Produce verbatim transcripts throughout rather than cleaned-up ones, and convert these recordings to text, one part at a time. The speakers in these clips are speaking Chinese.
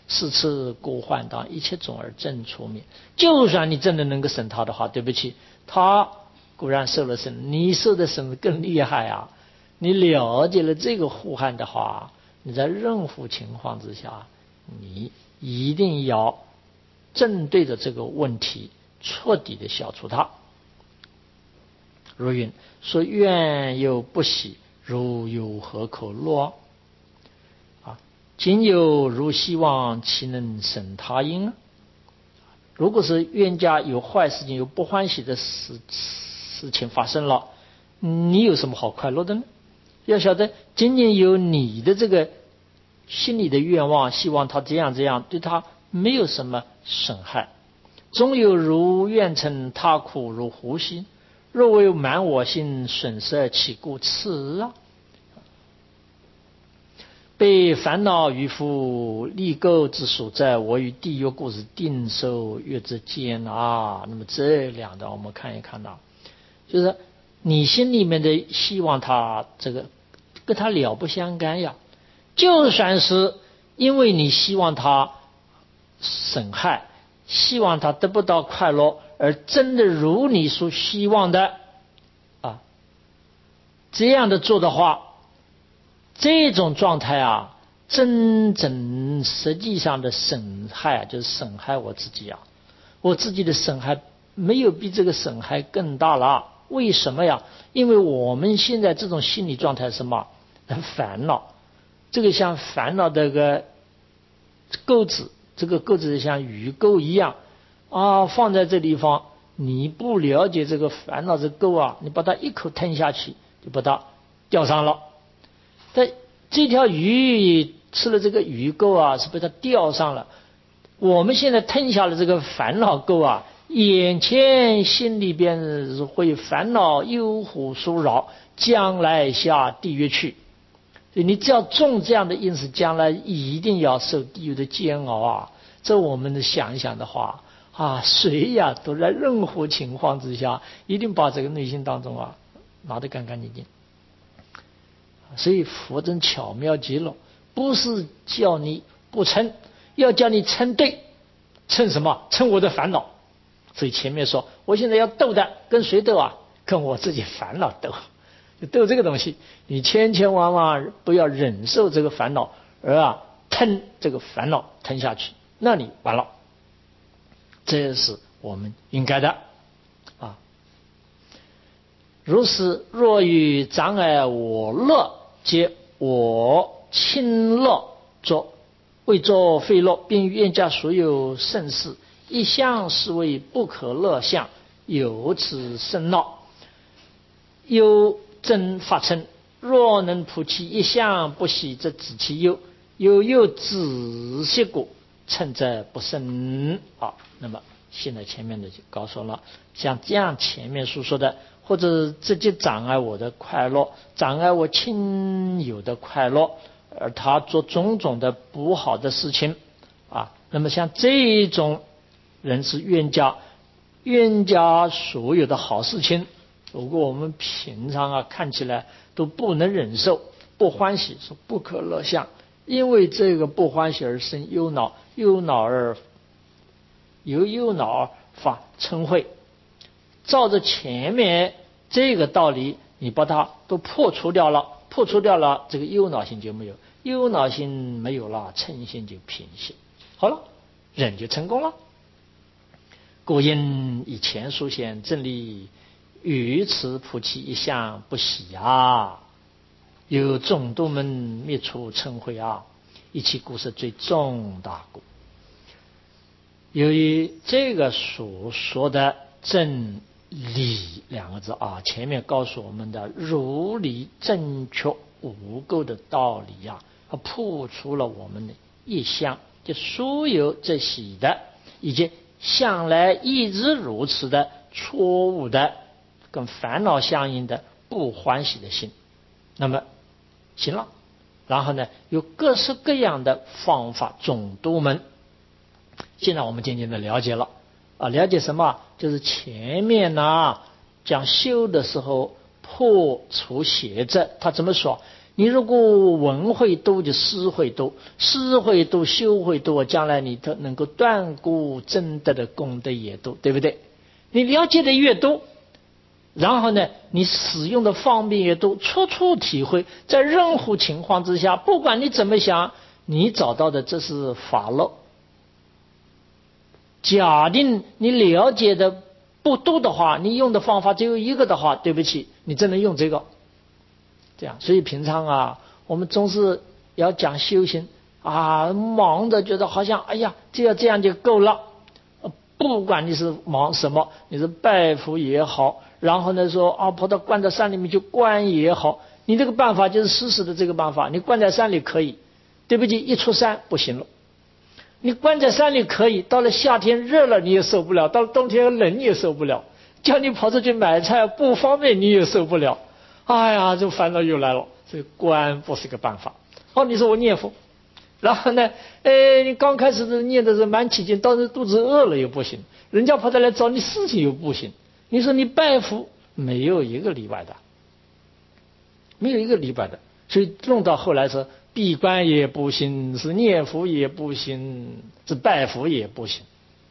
是次故患当一切种而正出灭。就算你真的能够审他的话，对不起，他固然受了审，你受的审更厉害啊！你了解了这个祸害的话，你在任何情况之下，你一定要针对着这个问题彻底的消除它。如云说愿有不喜，如有何可乐啊？今有如希望，岂能生他因呢？如果是冤家有坏事情，有不欢喜的事事情发生了，你有什么好快乐的呢？要晓得，仅仅有你的这个心里的愿望，希望他这样这样，对他没有什么损害。终有如愿成，他苦如呼吸。若为满我心，损失岂故此啊？被烦恼渔夫立垢之所在，我与地狱故事定受月之间啊。那么这两段我们看一看到，就是你心里面的希望他这个跟他了不相干呀。就算是因为你希望他损害，希望他得不到快乐，而真的如你所希望的啊，这样的做的话，这种状态啊，真正实际上的损害啊，就是损害我自己啊，我自己的损害没有比这个损害更大了。为什么呀？因为我们现在这种心理状态是什么？烦恼。这个像烦恼的个钩子，这个钩子像鱼钩一样啊，放在这地方，你不了解这个烦恼的钩啊，你把它一口吞下去，就把它钓上了。但这条鱼吃了这个鱼钩啊，是被它钓上了。我们现在吞下了这个烦恼钩啊，眼前心里边是会烦恼忧苦骚扰，将来下地狱去。所以你只要种这样的因是将来一定要受地狱的煎熬啊！这我们想一想的话啊，谁呀都在任何情况之下，一定把这个内心当中啊拿得干干净净。所以佛真巧妙极了，不是叫你不嗔，要叫你嗔对。嗔什么？嗔我的烦恼。所以前面说，我现在要斗的，跟谁斗啊？跟我自己烦恼斗。就斗这个东西，你千千万万不要忍受这个烦恼，而啊吞这个烦恼吞下去，那你完了。这是我们应该的啊。如是若与障碍我乐，皆我亲乐作，为作非乐，并愿家所有盛事，一向是为不可乐相，由此生闹。忧真发嗔，若能普其一向不喜，则止其忧。忧忧止息故，嗔则不生。好，那么现在前面的就告诉了，像这样前面所说的，或者直接障碍我的快乐，障碍我亲友的快乐，而他做种种的不好的事情啊，那么像这种人是冤家，冤家所有的好事情，如果我们平常啊看起来都不能忍受，不欢喜，说不可乐相，因为这个不欢喜而生忧恼，忧恼而由忧恼而发嗔恚。照着前面这个道理，你把它都破除掉了，破除掉了，这个忧恼心就没有，忧恼心没有了，嗔心就平息，好了，人就成功了。故因以前所显正理，于此普其一向不喜啊，有众多门灭除嗔恚啊，一切故是最重大故。由于这个所说的正理两个字啊，前面告诉我们的如理正确无垢的道理啊，它破除了我们的一向，就所有这些的以及向来一直如此的错误的跟烦恼相应的不欢喜的心。那么行了，然后呢有各式各样的方法种多门。现在我们渐渐的了解了啊，了解什么？就是前面呢讲修的时候破除邪执，他怎么说？ 你如果闻会多，就思会多，思会多，修会多，将来你都能够断故增德的功德也多，对不对？你了解的越多，然后呢，你使用的方便越多，处处体会，在任何情况之下，不管你怎么想，你找到的这是法乐。假定你了解的不多的话，你用的方法只有一个的话，对不起，你只能用这个。这样，所以平常啊，我们总是要讲修行啊，忙的觉得好像哎呀，只要这样就够了。不管你是忙什么，你是拜佛也好，然后呢说啊跑到关到山里面去关也好，你这个办法就是死死的这个办法，你关在山里可以，对不起，一出山不行了。你关在山里可以，到了夏天热了你也受不了，到了冬天冷你也受不了，叫你跑出去买菜不方便你也受不了。哎呀，这烦恼又来了，所以关不是个办法。哦，你说我念佛，然后呢，哎，你刚开始的念的是蛮起劲，到时肚子饿了又不行，人家跑到来找你事情又不行。你说你拜佛，没有一个例外的，没有一个例外的。所以弄到后来是闭关也不行，是念佛也不行，是拜佛也不行。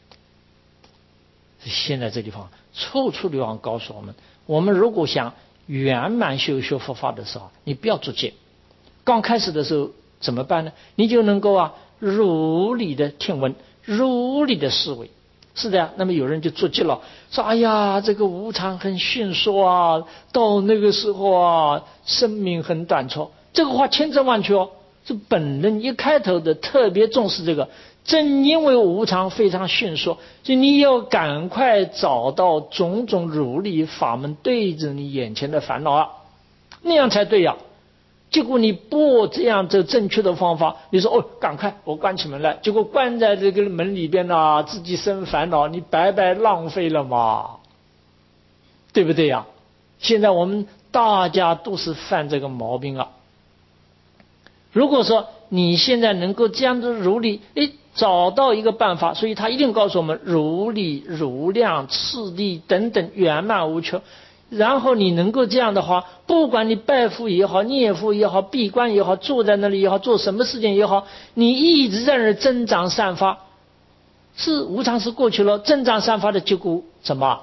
现在这地方处处地方告诉我们，我们如果想圆满修学佛法的时候，你不要着急。刚开始的时候怎么办呢？你就能够啊如理的听闻，如理的思维。是的呀，那么有人就着急了，说哎呀，这个无常很迅速啊，到那个时候啊，生命很短促。这个话千真万确哦，是本人一开头的特别重视这个。正因为无常非常迅速，所以你要赶快找到种种如理法门对着你眼前的烦恼啊，那样才对呀。结果你不这样这正确的方法，你说哦，赶快我关起门来，结果关在这个门里边呢，自己生烦恼，你白白浪费了嘛，对不对呀？现在我们大家都是犯这个毛病啊。如果说你现在能够这样子如理，诶，找到一个办法，所以他一定告诉我们如理如量次第等等圆满无缺。然后你能够这样的话，不管你拜佛也好，念佛也好，闭关也好，坐在那里也好，做什么事情也好，你一直在那增长散发，是无常是过去了，增长散发的结果什么？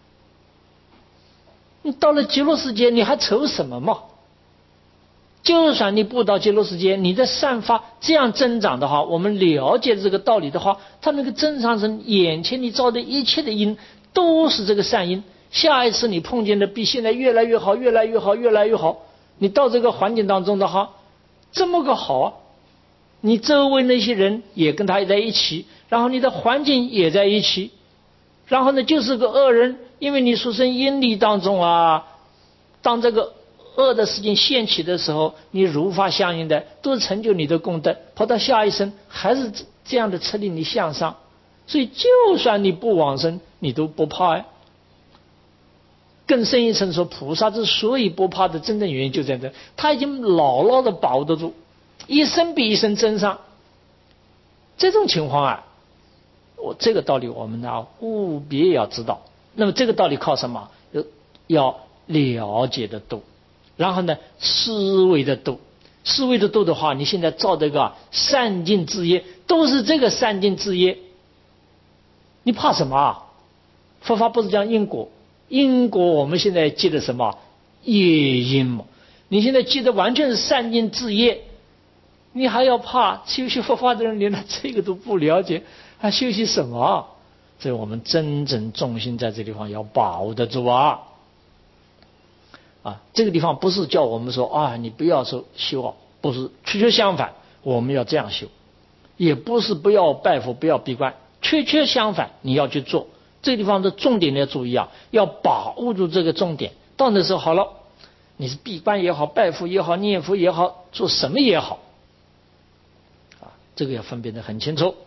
你到了极乐世界，你还愁什么嘛？就算你不到极乐世界，你的散发这样增长的话，我们了解这个道理的话，它那个增长成眼前你造的一切的因都是这个善因。下一次你碰见的比现在越来越好，越来越好，越来越好。你到这个环境当中的话，这么个好啊，你周围那些人也跟他在一起，然后你的环境也在一起，然后呢就是个恶人，因为你出生阴历当中啊，当这个恶的事情现起的时候，你如法相应的都成就你的功德，跑到下一生还是这样的策令你向上，所以就算你不往生，你都不怕呀。更深一层说，菩萨之所以不怕的真正原因就在这，他已经牢牢的把握得住，一生比一生增上。这种情况啊，我这个道理我们呢务必要知道。那么这个道理靠什么？要了解的多。然后呢，思维的多，思维的多的话，你现在造这个善尽之业，都是这个善尽之业，你怕什么啊？佛法不是讲因果，因果我们现在记的什么业因嘛？你现在记的完全是善尽之业，你还要怕？修习佛法的人连这个都不了解，还修习什么？所以我们真正重心在这地方要把握得住啊！啊，这个地方不是叫我们说啊，你不要说修啊，不是，确确相反，我们要这样修，也不是不要拜佛，不要闭关，确确相反，你要去做。这个地方的重点要注意啊，要把握住这个重点。到那时候好了，你是闭关也好，拜佛也好，念佛也好，做什么也好，啊，这个要分辨得很清楚。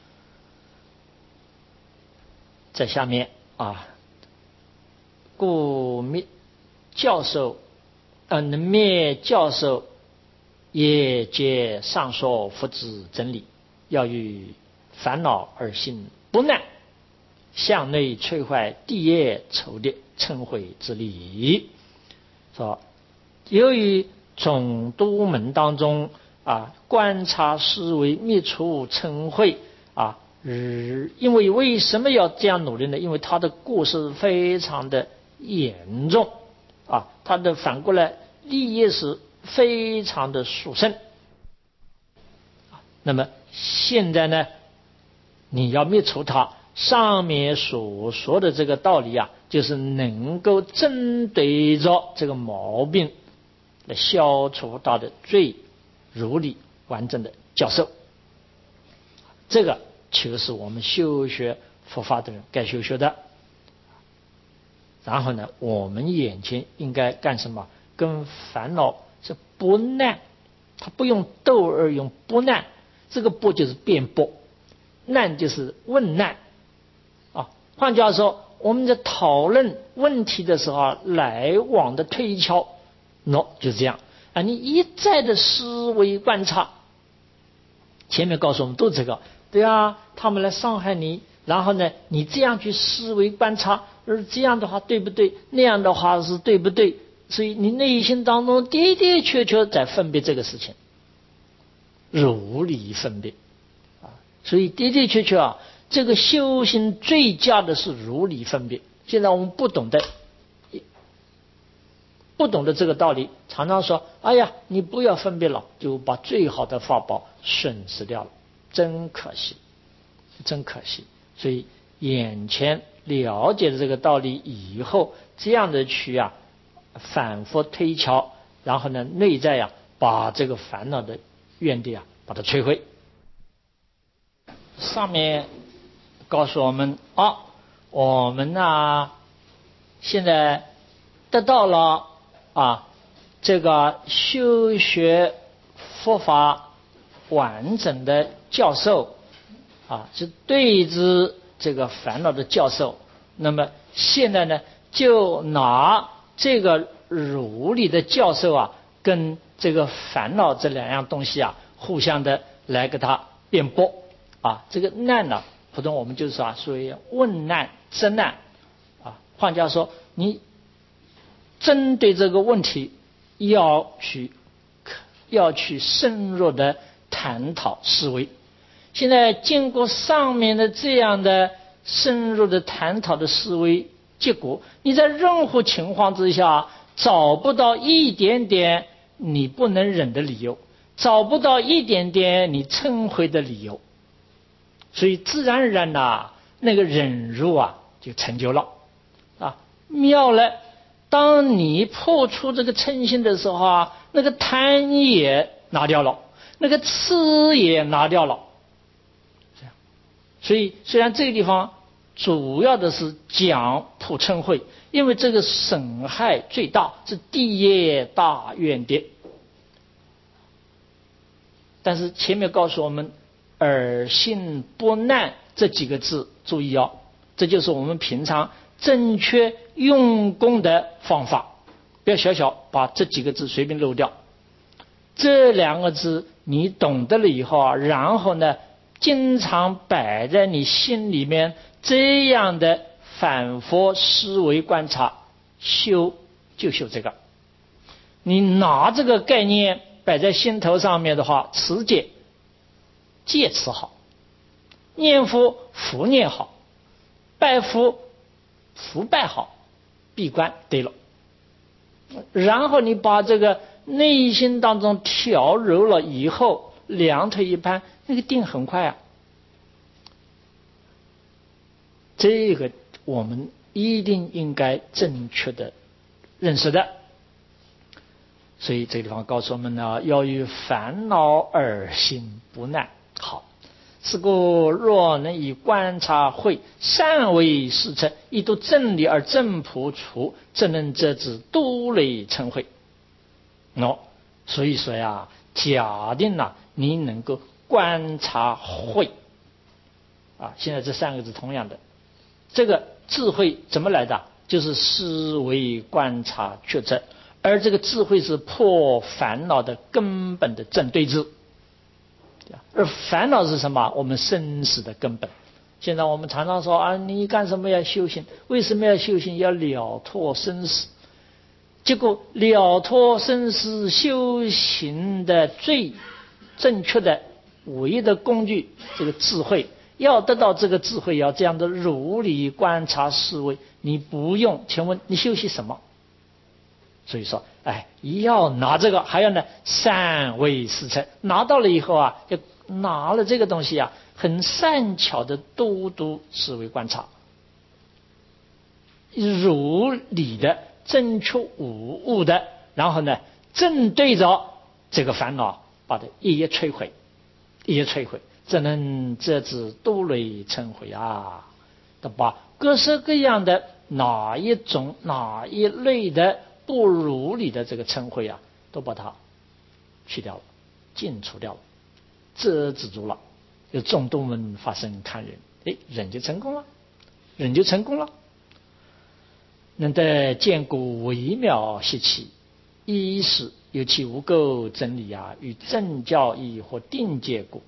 在下面啊，故灭。教授，嗯，灭教授也皆上说佛之真理，要与烦恼而心不难，向内摧坏地业丑劣嗔恚之理。说由于总督门当中啊，观察思维，灭除嗔恚啊。因为为什么要这样努力呢？因为他的过失非常的严重啊，他的反过来利益是非常的殊胜。那么现在呢，你要灭除它，上面所说的这个道理啊，就是能够针对着这个毛病来消除它的最如理完整的教授。这个就是我们修学佛法的人该修学的。然后呢，我们眼前应该干什么？跟烦恼是不难，他不用斗而用不难，这个不就是辩驳，难就是问难啊。换句话说，我们在讨论问题的时候，来往的推敲，喏，就是这样啊。你一再的思维观察，前面告诉我们都这个。对啊，他们来伤害你，然后呢，你这样去思维观察，而这样的话对不对？那样的话是对不对？所以你内心当中的的确确在分别这个事情，如理分别啊。所以的的确确啊，这个修行最佳的是如理分别。现在我们不懂得，不懂得这个道理，常常说：“哎呀，你不要分别了，就把最好的法宝损失掉了。”真可惜，真可惜。所以眼前了解了这个道理以后，这样的去啊反复推敲，然后呢内在呀、啊、把这个烦恼的怨地啊把它摧毁。上面告诉我们啊，我们呢现在得到了啊这个修学佛法完整的教授啊，是对治这个烦恼的教授。那么现在呢，就拿这个如理的教授啊，跟这个烦恼这两样东西啊，互相的来给他辩驳啊。这个难呢，普通我们就是说啊，属于问难争难啊。换句话说，你针对这个问题要去要去深入的探讨思维。现在经过上面的这样的深入的探讨的思维结果，你在任何情况之下找不到一点点你不能忍的理由，找不到一点点你嗔恚的理由，所以自然而然呐、啊，那个忍辱啊就成就了啊，妙了。当你破除这个嗔心的时候啊，那个贪也拿掉了，那个痴也拿掉了。这样，所以虽然这个地方主要的是讲破嗔恚，因为这个损害最大，是第一大怨敌。但是前面告诉我们尔心不难这几个字，注意哦，这就是我们平常正确用功的方法，不要小小把这几个字随便漏掉。这两个字你懂得了以后啊，然后呢经常摆在你心里面，这样的反复思维观察，修就修这个。你拿这个概念摆在心头上面的话，持戒戒持好，念佛福念好，拜佛福拜好，闭关对了。然后你把这个内心当中调柔了以后，两腿一盘，那个定很快啊。这个我们一定应该正确的认识的。所以这个地方告诉我们呢，要与烦恼而心不难。好，是故若能以观察慧善为事成，以度正理而正破除，则能遮止多类嗔恚。喏，所以说呀，假定啊，你能够观察慧啊，现在这三个字同样的，这个智慧怎么来的？就是思维观察觉知，而这个智慧是破烦恼的根本的正对治。而烦恼是什么？我们生死的根本。现在我们常常说啊，你干什么要修行？为什么要修行？要了脱生死。 结果了脱生死修行的最正确的唯一的工具，这个智慧，要得到这个智慧，要这样的如理观察思维，你不用，请问你修习什么？所以说，哎，要拿这个，还要呢善为思测，拿到了以后啊，就拿了这个东西啊，很善巧的多读思维观察，如理的正确无误的，然后呢，正对着这个烦恼，把它一一摧毁，一一摧毁，这能遮止多累嗔恚啊！的把各式各样的哪一种哪一类的不如理的这个嗔恚啊，都把它去掉了，尽除掉了，遮止住了，有众多门发生看人，哎，人就成功了，人就成功了。能得见故微妙习气，一是有其无垢真理啊，与正教义或定界故，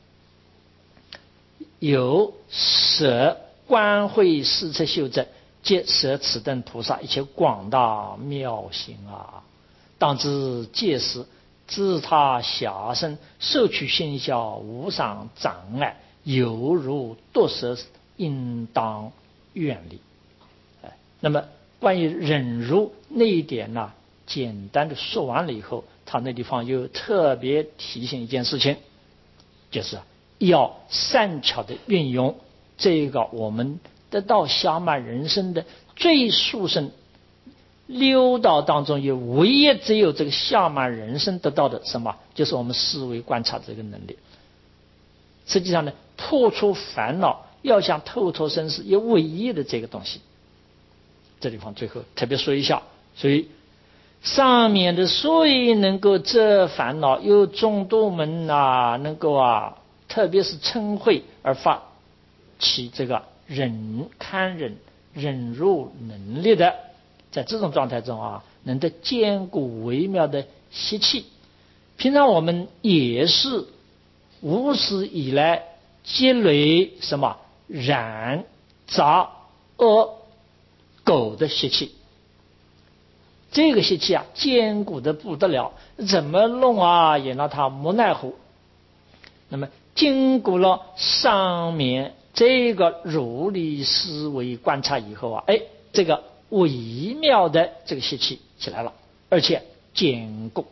有舍观慧思测修正，皆舍此等菩萨一切广大妙行啊！当知戒时自他下生受取心消无上障碍，犹如堕舍，应当远离。哎，那么关于忍辱那一点呢、啊，简单的说完了以后，他那地方又特别提醒一件事情，就是要善巧的运用这个我们得到暇满人生的最殊胜六道当中，有唯一只有这个暇满人生得到的什么，就是我们思维观察这个能力。实际上呢，破除烦恼要想透脱生死，有唯一的这个东西。这地方最后特别说一下，所以上面的所以能够遮烦恼，有众多门啊，能够啊，特别是嗔恚而发起这个忍堪忍忍辱能力的，在这种状态中啊，能得坚固微妙的习气。平常我们也是无始以来积累什么染杂恶狗的习气，这个习气啊，坚固的不得了，怎么弄啊，也让他无奈乎。那么经过了上面这个如理思维观察以后啊，哎，这个微妙的这个习气起来了，而且坚固。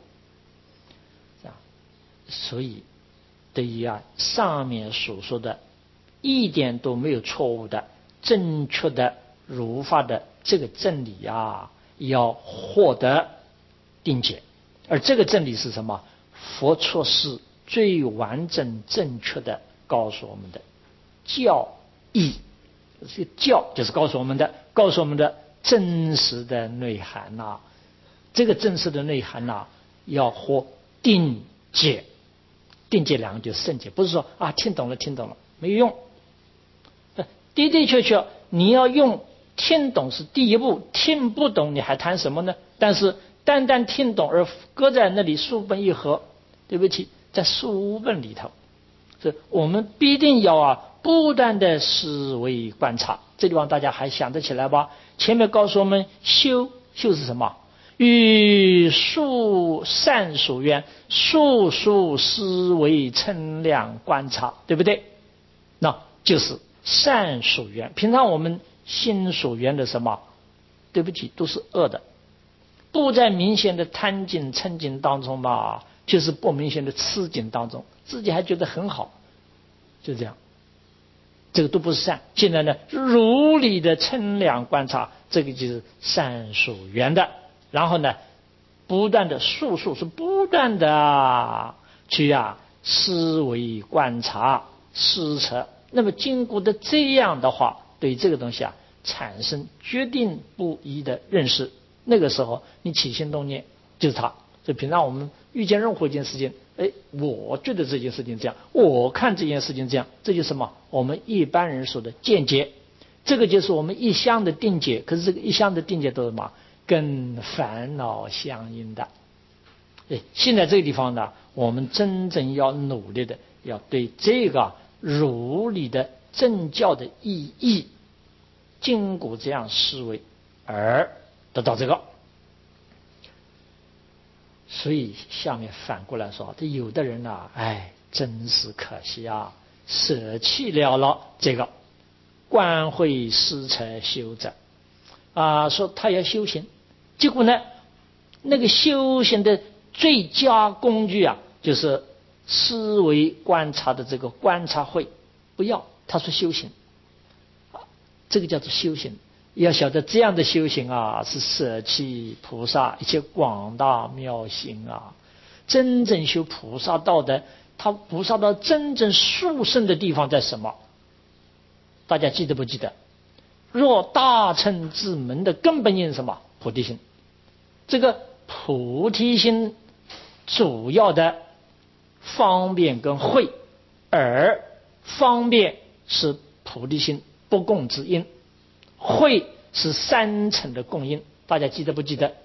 所以对于啊上面所说的一点都没有错误的正确的如法的这个真理啊，要获得定解。而这个真理是什么？佛措施最完整正确的告诉我们的教义，这个教就是告诉我们的告诉我们的真实的内涵呐、啊。这个真实的内涵呐、啊，要获定解。定解两个就是圣解，不是说啊听懂了听懂了没有用。的的确确你要用听懂是第一步，听不懂你还谈什么呢？但是单单听懂而搁在那里书本一合，对不起，在书本里头，所以我们必定要啊不断的思维观察。这地方大家还想得起来吧？前面告诉我们修修是什么？与数善所缘，数数思维称量观察，对不对？那就是善所缘。平常我们心所缘的什么？对不起，都是恶的，不在明显的贪境嗔境当中吧，就是不明显的痴境当中，自己还觉得很好，就这样，这个都不是善。现在呢，如理的称量观察，这个就是善所缘的。然后呢，不断的数数是不断的去啊思维观察思测，那么经过的这样的话，对这个东西啊产生决定不一的认识。那个时候你起心动念就是它。所以平常我们遇见任何一件事情，哎，我觉得这件事情这样，我看这件事情这样，这就是什么？我们一般人说的见解，这个就是我们一向的定解。可是这个一向的定解都是什么？跟烦恼相应的。哎，现在这个地方呢，我们真正要努力的，要对这个如理的正教的意义，经过这样思维而得到这个。 所以下面反过来说，这有的人呐、啊，哎，真是可惜啊，舍弃了了这个观慧思才修者啊，说他要修行，结果呢，那个修行的最佳工具啊，就是思维观察的这个观察慧，不要，他说修行，这个叫做修行。要晓得这样的修行啊，是舍弃菩萨一切广大妙行啊。真正修菩萨道的，他菩萨道真正殊胜的地方在什么？大家记得不记得？若大乘之门的根本因是什么？菩提心。这个菩提心主要的方便跟慧，而方便是菩提心不共之因，慧是三乘的共因，大家记得不记得？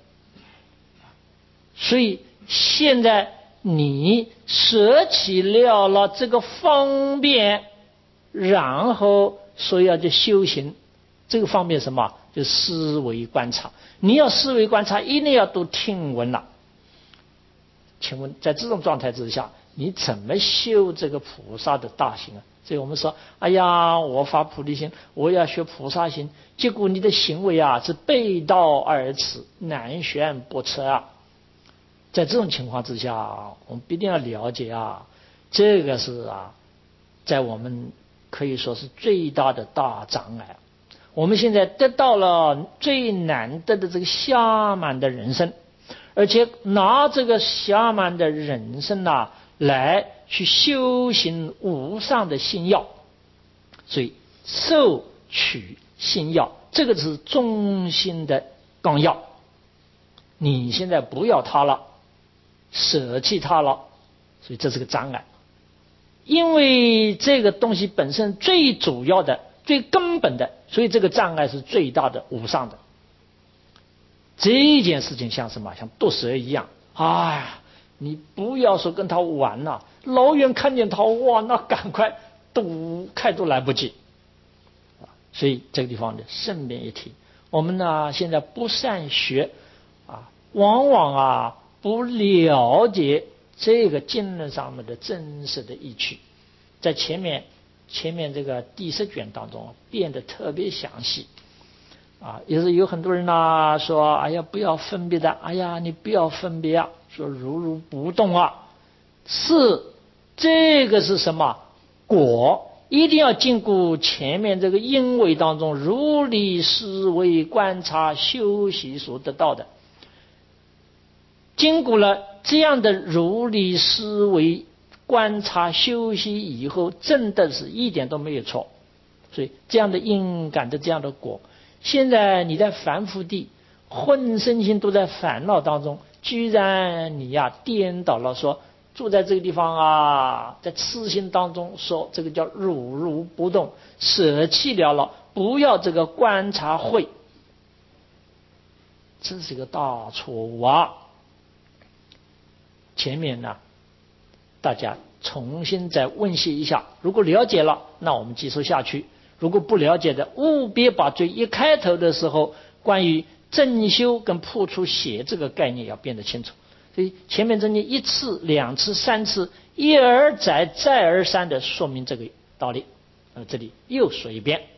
所以现在你舍弃了了这个方便，然后说要去修行，这个方便什么？就思维观察。你要思维观察，一定要读听闻了。请问在这种状态之下，你怎么修这个菩萨的大行啊？所以我们说，哎呀，我发菩提心，我要学菩萨行，结果你的行为啊是背道而驰，南辕北辙啊。在这种情况之下，我们必定要了解啊，这个是啊，在我们可以说是最大的大障碍。我们现在得到了最难得的这个暇满的人生，而且拿这个暇满的人生啊来去修行无上的心要，所以受取心要，这个是中心的纲要。你现在不要它了，舍弃它了，所以这是个障碍。因为这个东西本身最主要的、最根本的，所以这个障碍是最大的、无上的。这件事情像什么？像毒蛇一样，哎呀，你不要说跟他玩了、啊，老远看见他，哇，那赶快堵开都来不及。所以这个地方的顺便一提，我们呢现在不善学啊，往往啊不了解这个经论上面的真实的意趣，在前面前面这个第十卷当中变得特别详细啊，也是有很多人呢说，哎呀不要分别的，哎呀你不要分别啊，说如如不动啊，是这个是什么果？一定要经过前面这个因为当中如理思维观察修习所得到的，经过了这样的如理思维观察修习以后，真的是一点都没有错。所以这样的因感的这样的果，现在你在凡夫地浑身心都在烦恼当中，居然你呀颠倒了，说住在这个地方啊，在痴心当中说这个叫如如不动，舍弃了了，不要这个观察慧，这是一个大错误啊。前面呢大家重新再温习一下，如果了解了，那我们继续下去，如果不了解的，务必把最一开头的时候关于正修跟破除邪这个概念要变得清楚。所以前面这里一次两次三次一而再再而三的说明这个道理，那么这里又说一遍。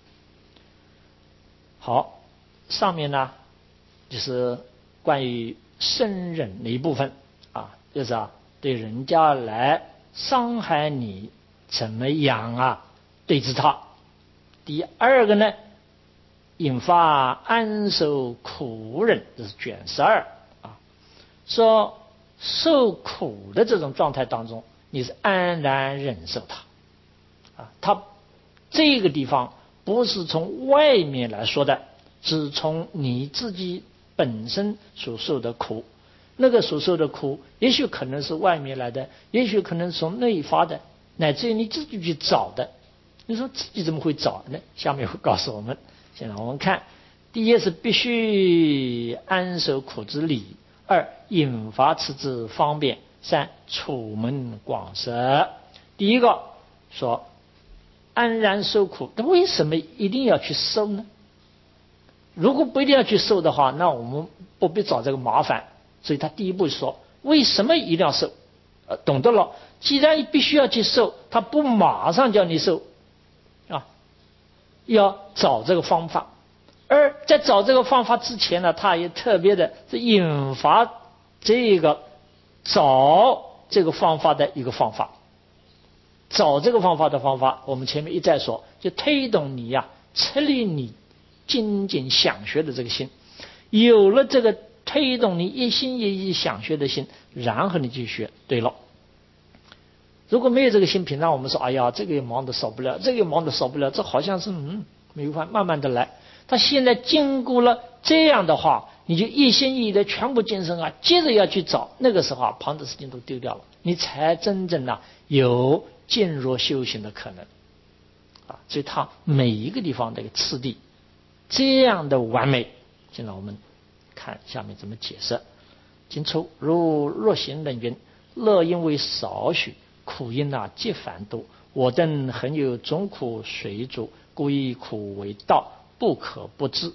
好，上面呢就是关于生忍的一部分啊，就是啊对人家来伤害你怎么样啊对治他。第二个呢，引发安受苦忍，这是卷十二啊，说受苦的这种状态当中，你是安然忍受它啊。它这个地方不是从外面来说的，是从你自己本身所受的苦。那个所受的苦，也许可能是外面来的，也许可能是从内发的，乃至于你自己去找的。你说自己怎么会找呢？下面会告诉我们。现在我们看，第一是必须安受苦之理，二引发此之方便，三楚门广舍。第一个说安然受苦，那为什么一定要去受呢？如果不一定要去受的话，那我们不必找这个麻烦。 所以他第一步说，为什么一定要受？呃，懂得了，既然必须要去受，他不马上叫你受啊，要找这个方法。而在找这个方法之前呢，他也特别的是引发这个找这个方法的一个方法。找这个方法的方法，我们前面一再说，就推动你呀、啊，策立你精进想学的这个心。有了这个推动你一心一意想学的心，然后你去学对了。如果没有这个心，平常我们说，哎呀，这个也忙得少不了，这个也忙得少不了，这好像是嗯没有办法，慢慢的来。他现在经过了这样的话，你就一心一意的全部精神啊，接着要去找，那个时候啊，旁的事情都丢掉了，你才真正啊有进入修行的可能啊。所以他每一个地方的一个次第这样的完美。现在我们看下面怎么解释。今初如若行人云，乐因为少许，苦因啊皆繁多，我等恒有种苦随主，故以苦为道，不可不知。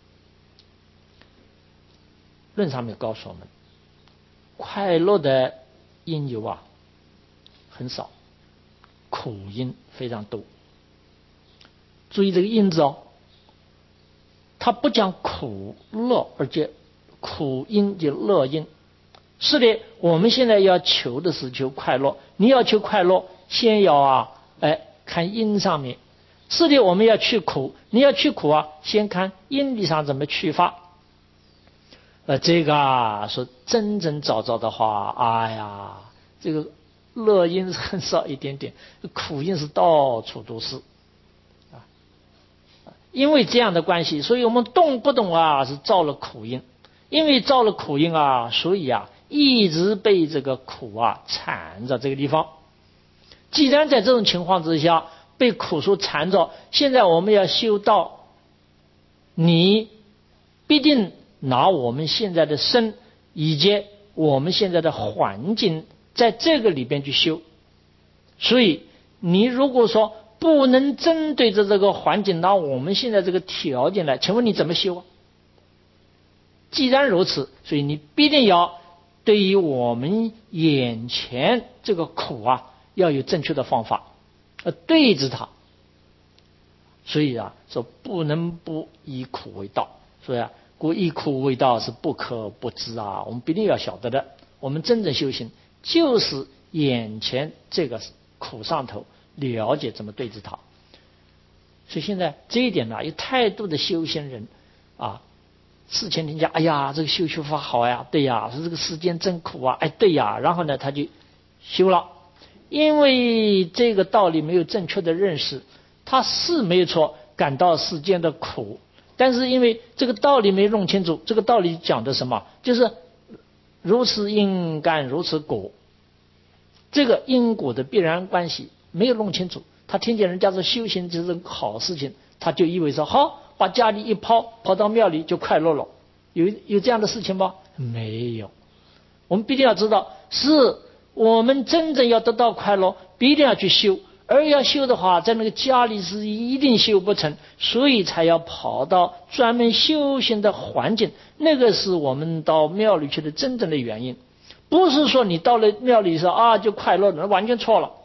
论上面告诉我们，快乐的因由啊很少，苦因非常多。注意这个因字哦，它不讲苦乐，而且苦因就乐因。是的，我们现在要求的是求快乐，你要求快乐，先要啊，哎，看因上面。是的，我们要去苦，你要去苦啊，先看因理上怎么去发。呃，这个啊，说真正找着的话，哎呀，这个乐因很少一点点，苦因是到处都是啊。因为这样的关系，所以我们动不动啊是造了苦因，因为造了苦因啊，所以啊一直被这个苦啊缠着这个地方。既然在这种情况之下被苦所缠着，现在我们要修道，你必定拿我们现在的身以及我们现在的环境在这个里边去修。所以你如果说不能针对着这个环境拿我们现在这个条件来，请问你怎么修啊？既然如此，所以你必定要对于我们眼前这个苦啊要有正确的方法呃对治它。所以啊说不能不以苦为道，所以啊故以苦为道是不可不知啊，我们必定要晓得的。我们真正修行就是眼前这个苦上头了解怎么对治它。所以现在这一点呢，有太多的修行人啊，事前听讲，哎呀，这个修修法好呀，对呀，说这个世间真苦啊，哎，对呀，然后呢他就修了，因为这个道理没有正确的认识，他是没有错，感到世间的苦，但是因为这个道理没弄清楚，这个道理讲的什么？就是如此因感如此果，这个因果的必然关系没有弄清楚。他听见人家说修行就是好事情，他就以为说好，把家里一抛，跑到庙里就快乐了。有有这样的事情吗？没有。我们必定要知道，是我们真正要得到快乐，必定要去修。而要修的话，在那个家里是一定修不成，所以才要跑到专门修行的环境。那个是我们到庙里去的真正的原因，不是说你到了庙里说啊就快乐了，完全错了。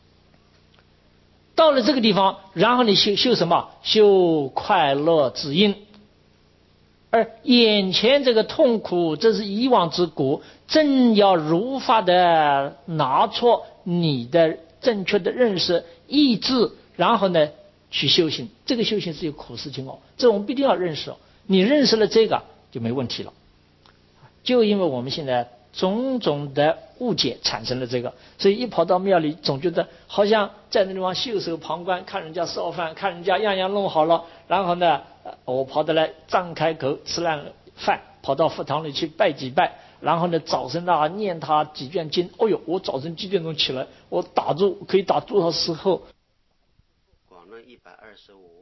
到了这个地方，然后你修修什么？修快乐之因。而眼前这个痛苦，这是以往之果，正要如法的拿出你的正确的认识意志，然后呢去修行。这个修行是有苦事情哦，这我们必定要认识哦。你认识了这个就没问题了。就因为我们现在种种的误解产生了这个，所以一跑到庙里总觉得好像在那地方袖手旁观，看人家烧饭，看人家样样弄好了，然后呢我跑得来张开口吃烂饭，跑到佛堂里去拜几拜，然后呢早晨啊念他几卷经。哦呦，我早晨几点钟起来，我打坐可以打多少时候？ 广论一百二十五。